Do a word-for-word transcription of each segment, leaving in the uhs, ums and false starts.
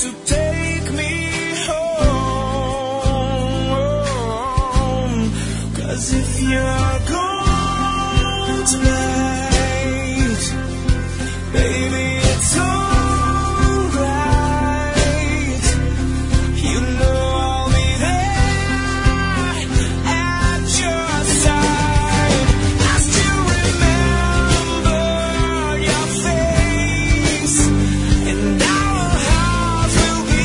to take me home. 'Cause if you're gone tonight, baby, it's alright. You know I'll be there at your side. I still remember your face, and our hearts will be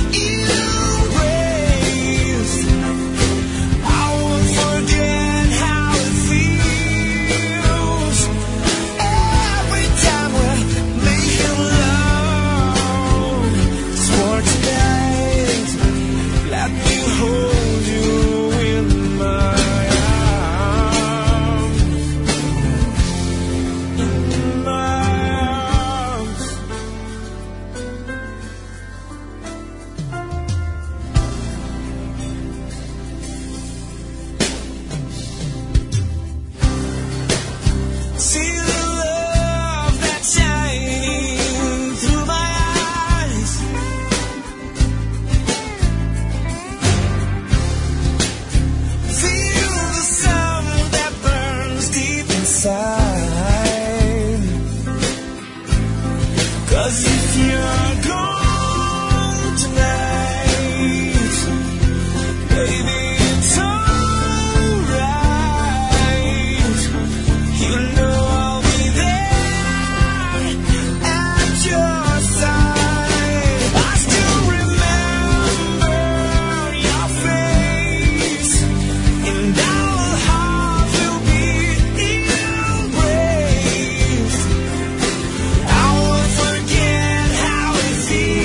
erased. I won't forget how it feels every time we're making love. For tonight, let me hold you in my arms, in my arms. See the love that's shining through my eyes. Feel the sun that burns deep inside. 'Cause if you're gone tonight, baby, it's alright. You know I'll be there at your side. I still remember your face, and our hearts will be embraced. I won't forget how it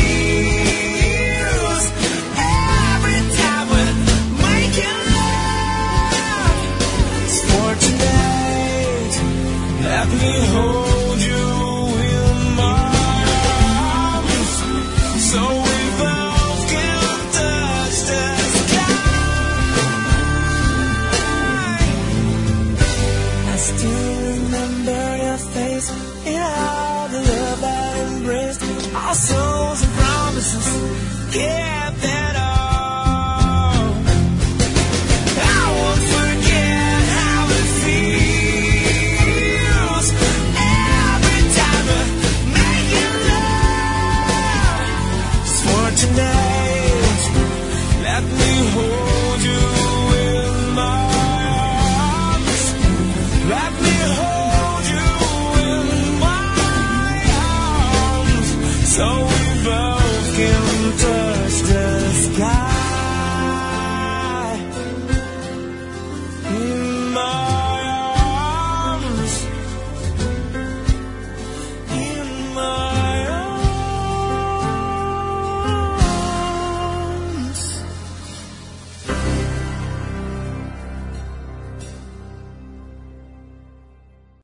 feels every time we're making love. For tonight, let me hold you in my arms, so we both can touch the sky. I still remember your face and all the love I embraced. Our souls and promises kept it all. I won't forget how it feels every time we're making love. For tonight.